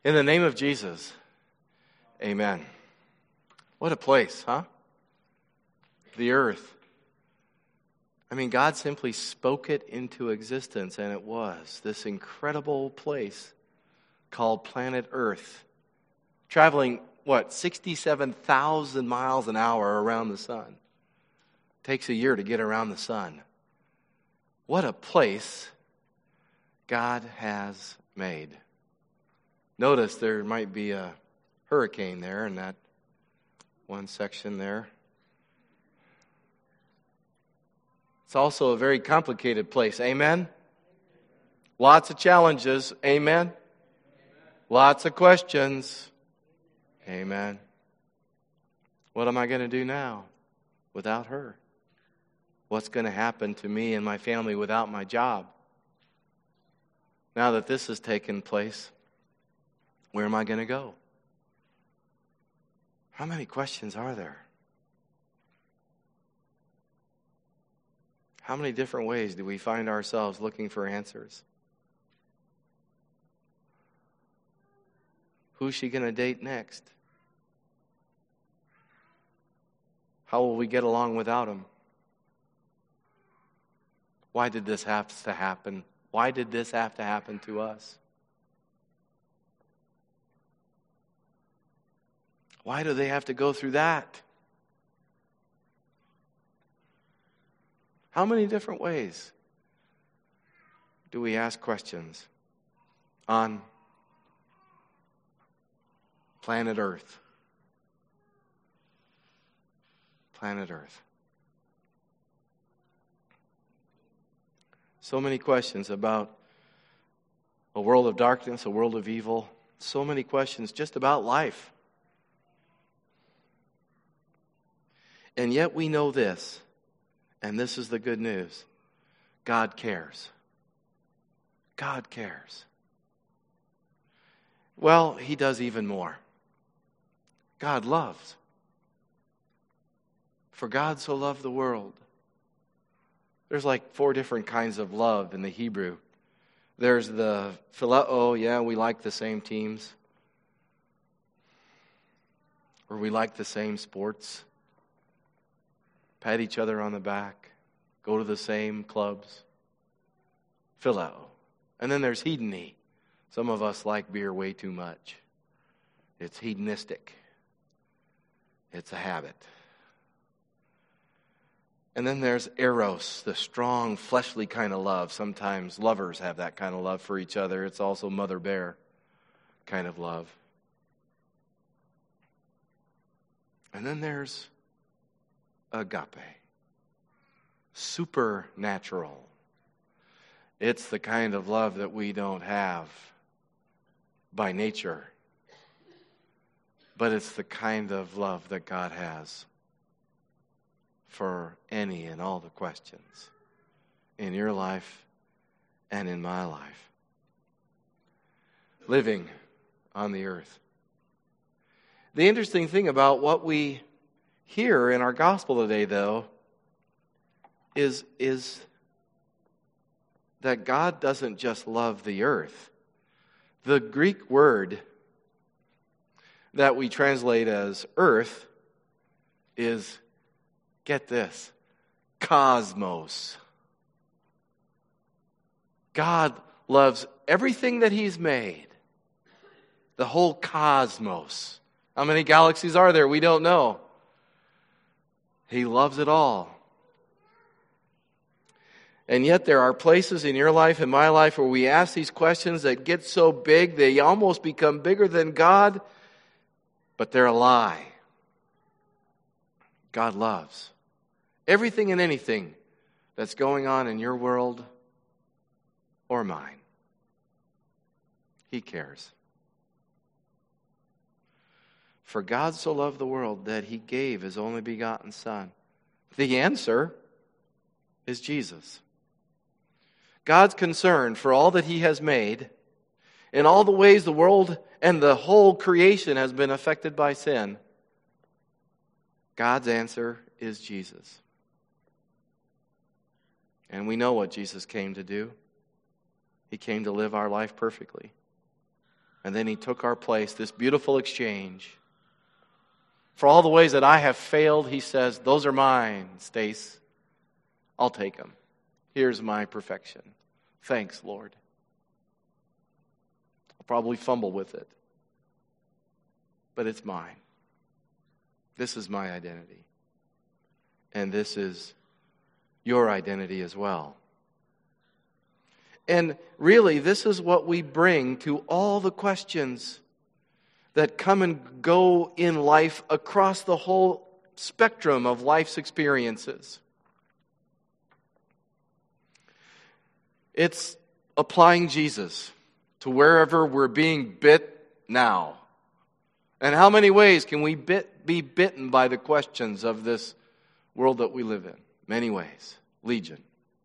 In the name of Jesus, amen. What a place, huh? The earth. I mean, God simply spoke it into existence, and it was this incredible place called planet Earth, traveling, 67,000 miles an hour around the sun. Takes a year to get around the sun. What a place God has made. Notice there might be a hurricane there in that one section there. It's also a very complicated place. Amen? Lots of challenges. Amen? Lots of questions. Amen. What am I going to do now without her? What's going to happen to me and my family without my job? Now that this has taken place, where am I going to go? How many questions are there? How many different ways do we find ourselves looking for answers? Who's she going to date next? How will we get along without him? Why did this have to happen? Why did this have to happen to us? Why do they have to go through that? How many different ways do we ask questions on planet Earth? Planet Earth. So many questions about a world of darkness, a world of evil. So many questions just about life. And yet we know this, and this is the good news. God cares. God cares. Well, he does even more. God loves. For God so loved the world. There's like 4 different kinds of love in the Hebrew. There's the phileo, yeah, we like the same teams. Or we like the same sports. Pat each other on the back. Go to the same clubs. Phileo. And then there's hedony. Some of us like beer way too much. It's hedonistic. It's a habit. And then there's eros, the strong, fleshly kind of love. Sometimes lovers have that kind of love for each other. It's also mother bear kind of love. And then there's agape, supernatural. It's the kind of love that we don't have by nature. But it's the kind of love that God has for any and all the questions in your life and in my life. Living on the earth. The interesting thing about what we hear in our gospel today, though, is that God doesn't just love the earth. The Greek word that we translate as earth is, get this, cosmos. God loves everything that he's made. The whole cosmos. How many galaxies are there? We don't know. He loves it all. And yet there are places in your life and my life where we ask these questions that get so big, they almost become bigger than God, but they're a lie. God loves everything and anything that's going on in your world or mine. He cares. For God so loved the world that he gave his only begotten Son. The answer is Jesus. God's concern for all that he has made, in all the ways the world and the whole creation has been affected by sin, God's answer is Jesus. And we know what Jesus came to do. He came to live our life perfectly. And then he took our place, this beautiful exchange. For all the ways that I have failed, he says, those are mine, Stace. I'll take them. Here's my perfection. Thanks, Lord. I'll probably fumble with it, but it's mine. This is my identity. And this is your identity as well. And really, this is what we bring to all the questions that come and go in life across the whole spectrum of life's experiences. It's applying Jesus to wherever we're being bit now. And how many ways can we be bitten by the questions of this world that we live in? Many ways. Legion.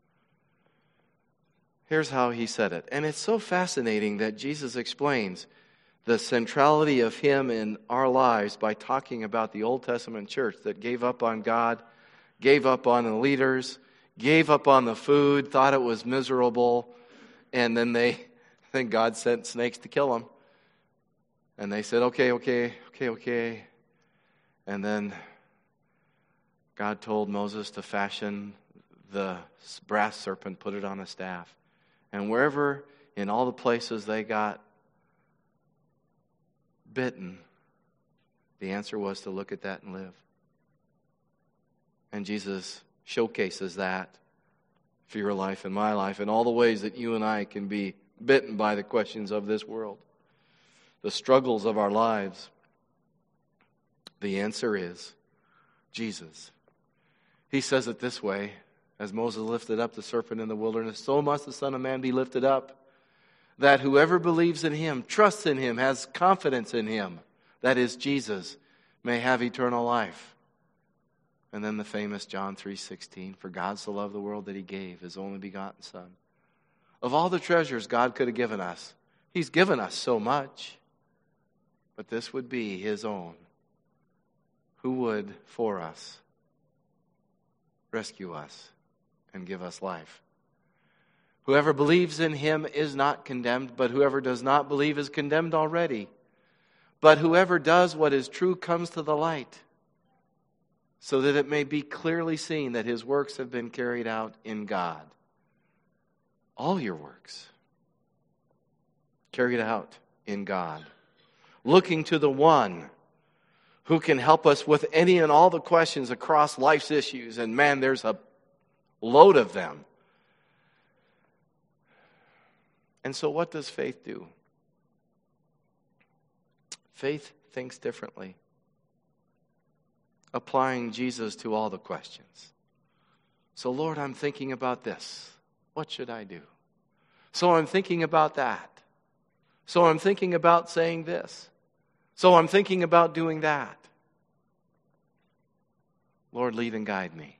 Here's how he said it. And it's so fascinating that Jesus explains the centrality of him in our lives by talking about the Old Testament church that gave up on God, gave up on the leaders, gave up on the food, thought it was miserable, and then God sent snakes to kill them. And they said, okay. And then God told Moses to fashion the brass serpent, put it on a staff. And wherever, in all the places they got bitten, the answer was to look at that and live. And Jesus showcases that for your life and my life and all the ways that you and I can be bitten by the questions of this world, the struggles of our lives. The answer is Jesus. He says it this way, as Moses lifted up the serpent in the wilderness, so must the Son of Man be lifted up, that whoever believes in him, trusts in him, has confidence in him, that is Jesus, may have eternal life. And then the famous John 3:16, for God so loved the world that he gave his only begotten Son. Of all the treasures God could have given us, he's given us so much, but this would be his own. Who would, for us, rescue us and give us life? Whoever believes in him is not condemned, but whoever does not believe is condemned already. But whoever does what is true comes to the light, so that it may be clearly seen that his works have been carried out in God. All your works carried out in God. Looking to the one who can help us with any and all the questions across life's issues. And man, there's a load of them. And so what does faith do? Faith thinks differently, applying Jesus to all the questions. So Lord, I'm thinking about this. What should I do? So I'm thinking about that. So I'm thinking about saying this. So I'm thinking about doing that. Lord, lead and guide me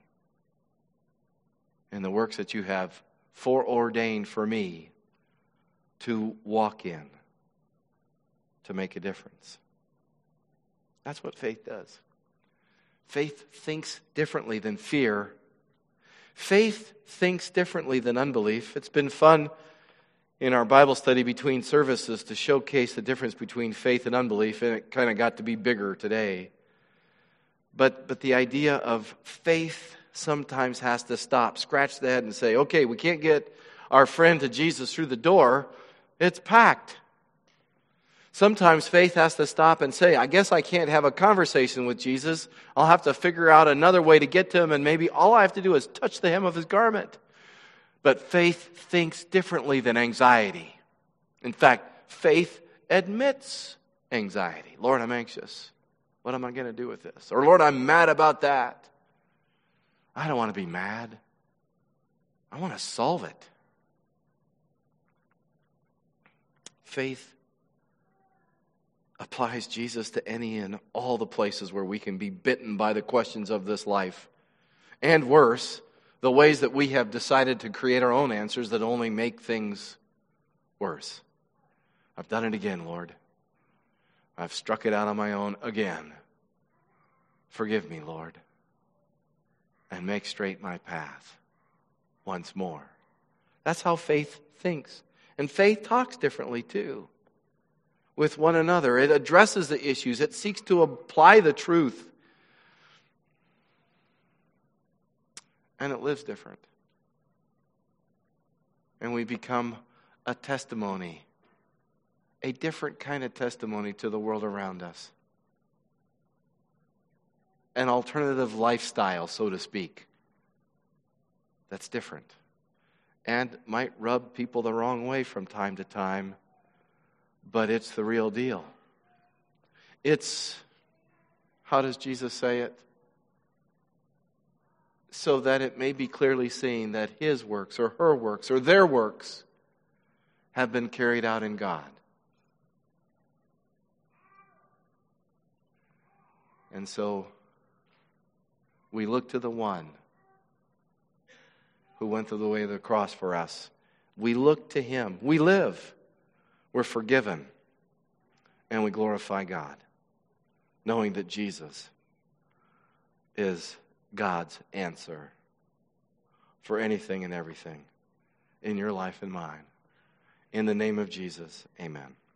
in the works that you have foreordained for me to walk in, to make a difference. That's what faith does. Faith thinks differently than fear. Faith thinks differently than unbelief. It's been fun in our Bible study between services to showcase the difference between faith and unbelief, and it kind of got to be bigger today. But the idea of faith sometimes has to stop, scratch the head and say, okay, we can't get our friend to Jesus through the door. It's packed. Sometimes faith has to stop and say, I guess I can't have a conversation with Jesus. I'll have to figure out another way to get to him, and maybe all I have to do is touch the hem of his garment. But faith thinks differently than anxiety. In fact, faith admits anxiety. Lord, I'm anxious. What am I going to do with this? Or Lord, I'm mad about that. I don't want to be mad. I want to solve it. Faith applies Jesus to any and all the places where we can be bitten by the questions of this life. And worse, the ways that we have decided to create our own answers that only make things worse. I've done it again, Lord. I've struck it out on my own again. Forgive me, Lord, and make straight my path once more. That's how faith thinks. And faith talks differently, too. with one another. It addresses the issues. It seeks to apply the truth. And it lives different. And we become a testimony, a different kind of testimony to the world around us. An alternative lifestyle, so to speak, that's different. And might rub people the wrong way from time to time, but it's the real deal. It's, how does Jesus say it? So that it may be clearly seen that his works or her works or their works have been carried out in God. And so we look to the one who went through the way of the cross for us. We look to him. We live. We're forgiven. And we glorify God, knowing that Jesus is God's answer for anything and everything in your life and mine. In the name of Jesus, amen.